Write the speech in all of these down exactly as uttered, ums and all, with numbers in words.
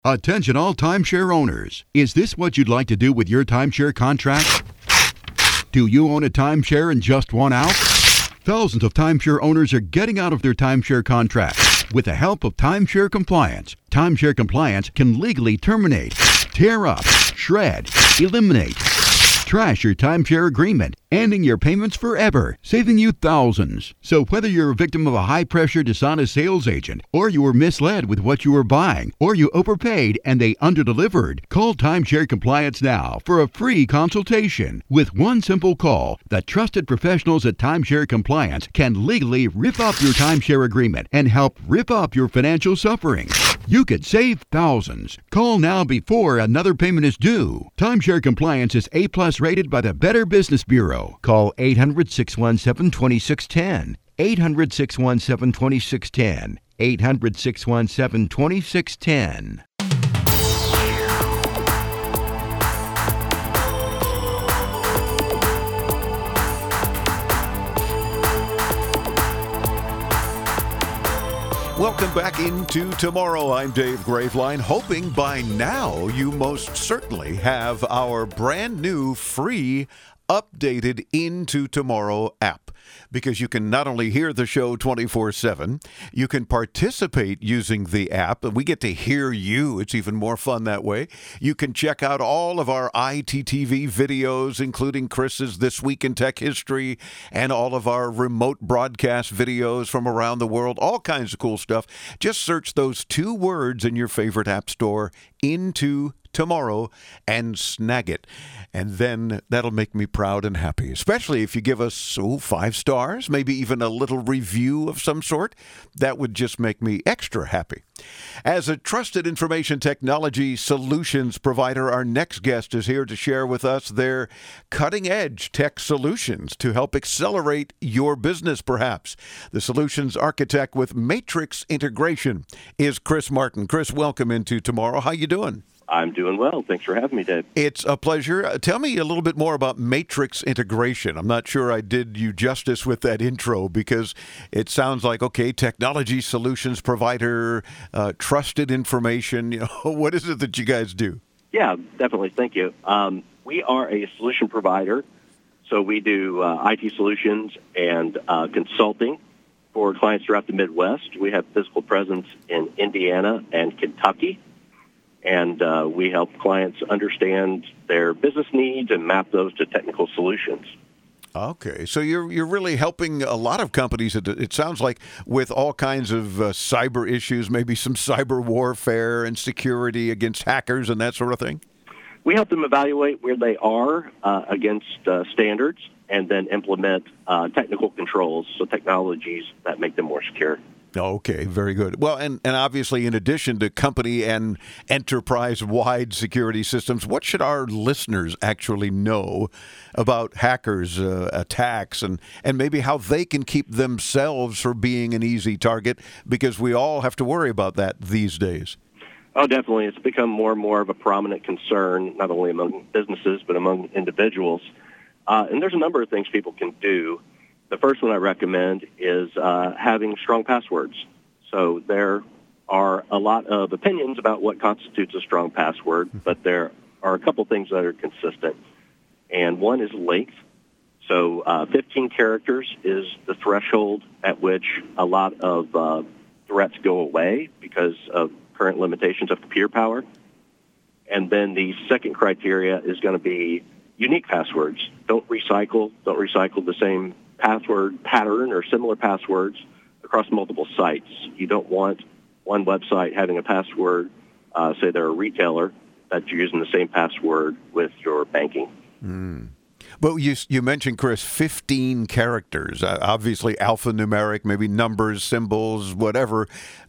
Attention all timeshare owners. Is this what you'd like to do with your timeshare contract? Do you own a timeshare and just want out? Thousands of timeshare owners are getting out of their timeshare contracts. With the help of Timeshare Compliance, Timeshare Compliance can legally terminate, tear up, shred, eliminate, trash your timeshare agreement, ending your payments forever, saving you thousands. So whether you're a victim of a high-pressure, dishonest sales agent, or you were misled with what you were buying, or you overpaid and they underdelivered, call Timeshare Compliance now for a free consultation. With one simple call, the trusted professionals at Timeshare Compliance can legally rip up your timeshare agreement and help rip up your financial suffering. You could save thousands. Call now before another payment is due. Timeshare Compliance is A-plus rated by the Better Business Bureau. Call eight hundred, six one seven, two six one zero. eight hundred, six one seven, two six one zero. eight hundred, six one seven, two six one zero. Welcome back into Tomorrow. I'm Dave Graveline, hoping by now you most certainly have our brand new free updated Into Tomorrow app, because you can not only hear the show twenty-four seven, you can participate using the app, and we get to hear you. It's even more fun that way. You can check out all of our I T T V videos, including Chris's This Week in Tech History, and all of our remote broadcast videos from around the world, all kinds of cool stuff. Just search those two words in your favorite app store, Into Tomorrow, and snag it. And then that'll make me proud and happy, especially if you give us oh, five stars, maybe even a little review of some sort. That would just make me extra happy. As a trusted information technology solutions provider, our next guest is here to share with us their cutting-edge tech solutions to help accelerate your business, perhaps. The solutions architect with Matrix Integration is Chris Martin. Chris, welcome into Tomorrow. How you doing? I'm doing well. Thanks for having me, Dave. It's a pleasure. Uh, tell me a little bit more about Matrix Integration. I'm not sure I did you justice with that intro, because it sounds like, okay, technology solutions provider, uh, trusted information. You know, what is it that you guys do? Yeah, definitely. Thank you. Um, we are a solution provider, so we do uh, I T solutions and uh, consulting for clients throughout the Midwest. We have physical presence in Indiana and Kentucky. And uh, we help clients understand their business needs and map those to technical solutions. Okay, so you're you're really helping a lot of companies, it, it sounds like, with all kinds of uh, cyber issues, maybe some cyber warfare and security against hackers and that sort of thing? We help them evaluate where they are uh, against uh, standards, and then implement uh, technical controls, so technologies that make them more secure. Okay, very good. Well, and, and obviously, in addition to company and enterprise-wide security systems, what should our listeners actually know about hackers, uh, attacks, and, and maybe how they can keep themselves from being an easy target? Because we all have to worry about that these days. Oh, definitely. It's become more and more of a prominent concern, not only among businesses, but among individuals. Uh, and there's a number of things people can do. The first one I recommend is uh, having strong passwords. So there are a lot of opinions about what constitutes a strong password, but there are a couple things that are consistent. And one is length. So uh, fifteen characters is the threshold at which a lot of uh, threats go away because of current limitations of computer power. And then the second criteria is going to be unique passwords. Don't recycle. Don't recycle the same password pattern or similar passwords across multiple sites. You don't want one website having a password, uh, say they're a retailer, that you're using the same password with your banking. Mm. Well, you you mentioned, Chris, fifteen characters, uh, obviously alphanumeric, maybe numbers, symbols, whatever.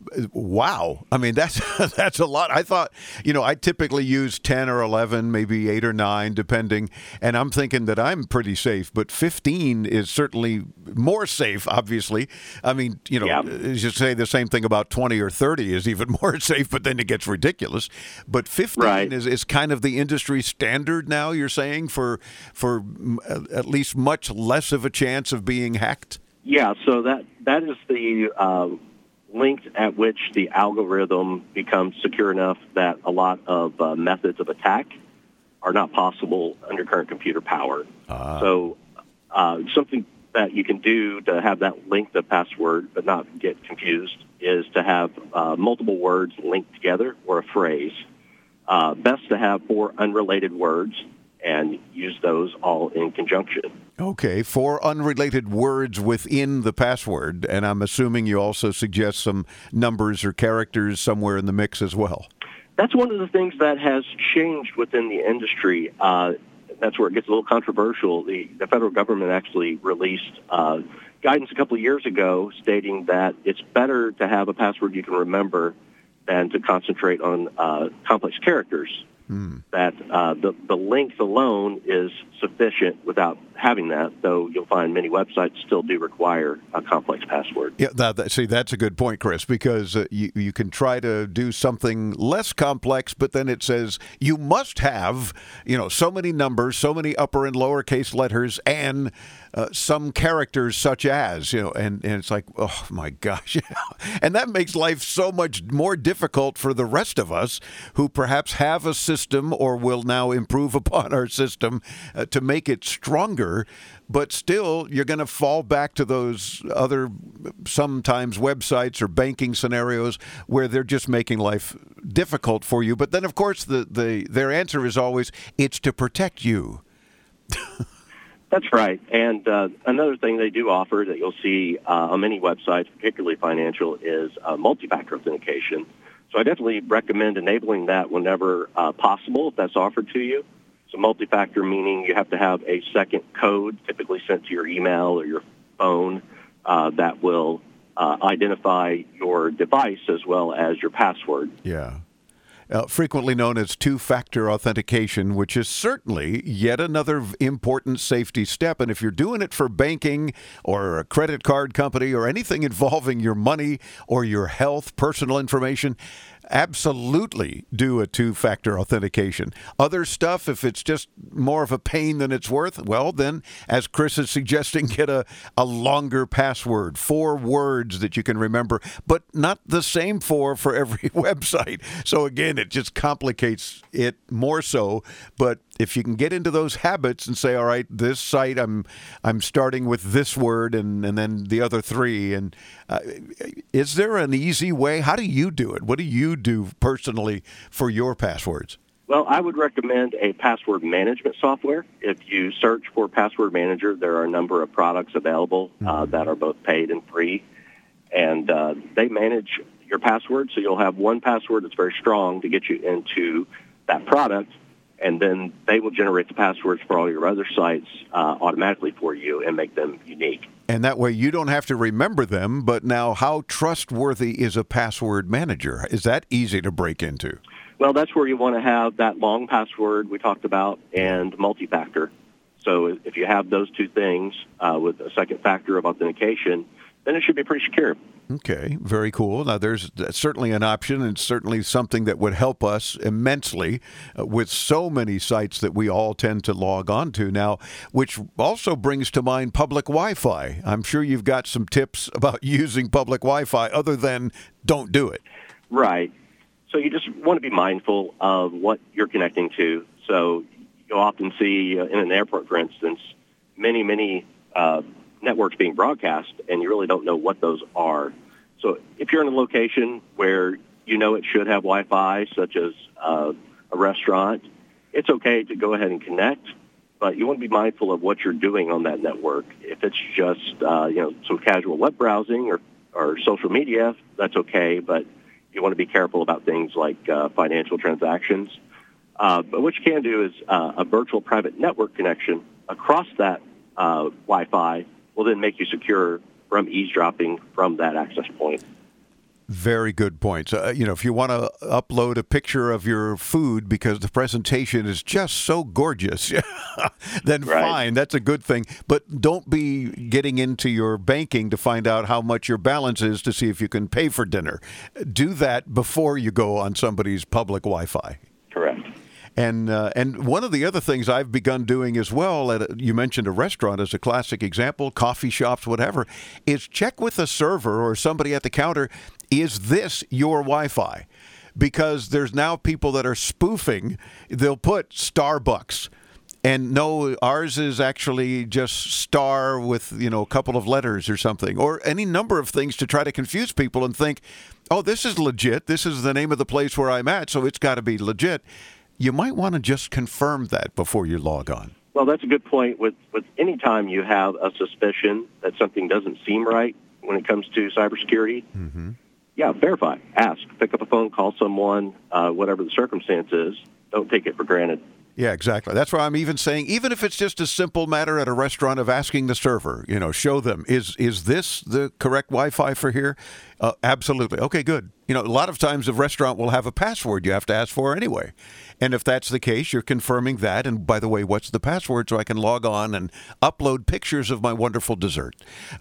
Wow. I mean, that's that's a lot. I thought, you know, I typically use ten or eleven, maybe eight or nine, depending, and I'm thinking that I'm pretty safe, but fifteen is certainly more safe, obviously. I mean, you know, yeah. You say the same thing about twenty or thirty is even more safe, but then it gets ridiculous. But fifteen right. is, is kind of the industry standard now, you're saying, for for at least much less of a chance of being hacked? Yeah, so that that is the uh, length at which the algorithm becomes secure enough that a lot of uh, methods of attack are not possible under current computer power. Uh. So uh, something that you can do to have that length of password but not get confused is to have uh, multiple words linked together or a phrase. Uh, best to have four unrelated words and use those all in conjunction. Okay, four unrelated words within the password, and I'm assuming you also suggest some numbers or characters somewhere in the mix as well. That's one of the things that has changed within the industry. Uh, that's where it gets a little controversial. The, the federal government actually released uh, guidance a couple of years ago stating that it's better to have a password you can remember than to concentrate on uh, complex characters. Hmm. That uh, the, the length alone is sufficient without having that, though you'll find many websites still do require a complex password. Yeah, that, that, see, that's a good point, Chris, because uh, you, you can try to do something less complex, but then it says you must have, you know, so many numbers, so many upper and lowercase letters, and uh, some characters such as, you know, and, and it's like, oh, my gosh. And that makes life so much more difficult for the rest of us who perhaps have a system or will now improve upon our system uh, to make it stronger. But still, you're going to fall back to those other sometimes websites or banking scenarios where they're just making life difficult for you. But then, of course, the, the their answer is always, it's to protect you. That's right. And uh, another thing they do offer that you'll see uh, on many websites, particularly financial, is uh, multi-factor authentication. So I definitely recommend enabling that whenever uh, possible, if that's offered to you. So multi-factor meaning you have to have a second code typically sent to your email or your phone uh, that will uh, identify your device as well as your password. Yeah. Uh, frequently known as two-factor authentication, which is certainly yet another important safety step. And if you're doing it for banking or a credit card company or anything involving your money or your health, personal information, absolutely do a two-factor authentication. Other stuff, if it's just more of a pain than it's worth, well, then, as Chris is suggesting, get a, a longer password, four words that you can remember, but not the same four for every website. So, again, it just complicates it more so. But if you can get into those habits and say, all right, this site, I'm I'm starting with this word and, and then the other three. And uh, is there an easy way? How do you do it? What do you do personally for your passwords? Well, I would recommend a password management software. If you search for Password Manager, there are a number of products available uh, mm-hmm. that are both paid and free. And uh, they manage your password, so you'll have one password that's very strong to get you into that product. And then they will generate the passwords for all your other sites uh, automatically for you and make them unique. And that way you don't have to remember them, but now how trustworthy is a password manager? Is that easy to break into? Well, that's where you want to have that long password we talked about and multi-factor. So if you have those two things uh, with a second factor of authentication, then it should be pretty secure. Okay, very cool. Now, there's certainly an option and certainly something that would help us immensely uh, with so many sites that we all tend to log on to now, which also brings to mind public Wi-Fi. I'm sure you've got some tips about using public Wi-Fi other than don't do it. Right. So you just want to be mindful of what you're connecting to. So you'll often see uh, in an airport, for instance, many, many uh, networks being broadcast, and you really don't know what those are. So if you're in a location where you know it should have Wi-Fi, such as uh, a restaurant, it's okay to go ahead and connect, but you want to be mindful of what you're doing on that network. If it's just uh, you know some casual web browsing or, or social media, that's okay, but you want to be careful about things like uh, financial transactions. Uh, but what you can do is uh, a virtual private network connection across that uh, Wi-Fi will then make you secure from eavesdropping from that access point. Very good points. Uh, you know, if you want to upload a picture of your food because the presentation is just so gorgeous, then right. fine, that's a good thing. But don't be getting into your banking to find out how much your balance is to see if you can pay for dinner. Do that before you go on somebody's public Wi-Fi. Correct. And uh, and one of the other things I've begun doing as well, at a, you mentioned a restaurant as a classic example, coffee shops, whatever, is check with the server or somebody at the counter, is this your Wi-Fi? Because there's now people that are spoofing. They'll put Starbucks. And no, ours is actually just star with, you know, a couple of letters or something, or any number of things to try to confuse people and think, oh, this is legit. This is the name of the place where I'm at, so it's got to be legit. You might want to just confirm that before you log on. Well, that's a good point. With, with any time you have a suspicion that something doesn't seem right when it comes to cybersecurity, mm-hmm. yeah, verify, ask, pick up a phone, call someone, uh, whatever the circumstance is. Don't take it for granted. Yeah, exactly. That's why I'm even saying, even if it's just a simple matter at a restaurant of asking the server, you know, show them, is is this the correct Wi-Fi for here? Uh, absolutely. Okay, good. You know, a lot of times a restaurant will have a password you have to ask for anyway. And if that's the case, you're confirming that. And by the way, what's the password so I can log on and upload pictures of my wonderful dessert?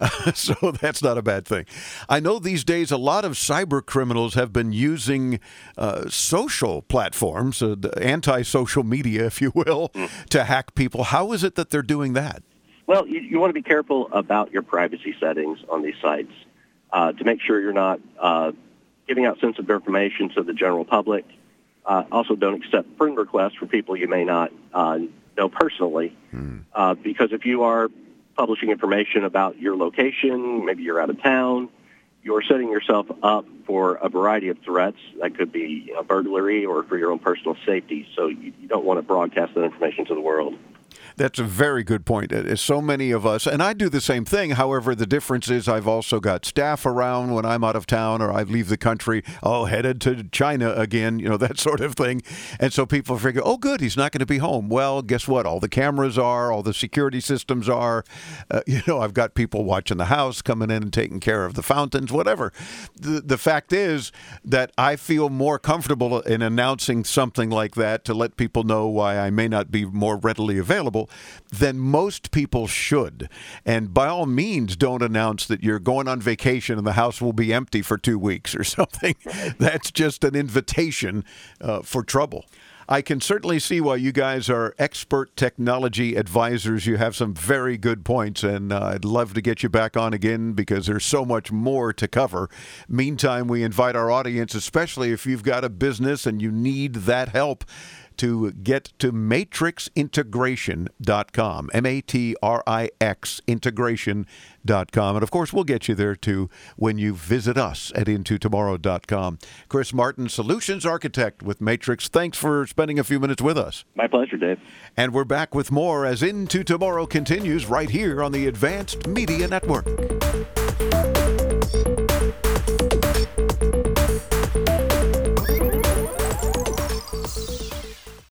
So that's not a bad thing. I know these days a lot of cyber criminals have been using uh, social platforms, uh, anti-social media, if you will, mm. to hack people. How is it that they're doing that? Well, you, you want to be careful about your privacy settings on these sites uh, to make sure you're not uh, giving out sensitive information to the general public. Uh, also, don't accept friend requests for people you may not uh, know personally, mm. uh, because if you are publishing information about your location, maybe you're out of town, you're setting yourself up for a variety of threats. That could be a burglary or for your own personal safety. So you, you don't want to broadcast that information to the world. That's a very good point. So many of us, and I do the same thing. However, the difference is I've also got staff around when I'm out of town or I leave the country, oh, headed to China again, you know, that sort of thing. And so people figure, oh, good, he's not going to be home. Well, guess what? All the cameras are, all the security systems are. Uh, you know, I've got people watching the house, coming in and taking care of the fountains, whatever. The, the fact is that I feel more comfortable in announcing something like that to let people know why I may not be more readily available than most people should. And by all means, don't announce that you're going on vacation and the house will be empty for two weeks or something. That's just an invitation uh, for trouble. I can certainly see why you guys are expert technology advisors. You have some very good points, and uh, I'd love to get you back on again because there's so much more to cover. Meantime, we invite our audience, especially if you've got a business and you need that help, to get to matrix integration dot com, M A T R I X integration dot com. And, of course, we'll get you there, too, when you visit us at into tomorrow dot com. Chris Martin, Solutions Architect with Matrix. Thanks for spending a few minutes with us. My pleasure, Dave. And we're back with more as Into Tomorrow continues right here on the Advanced Media Network.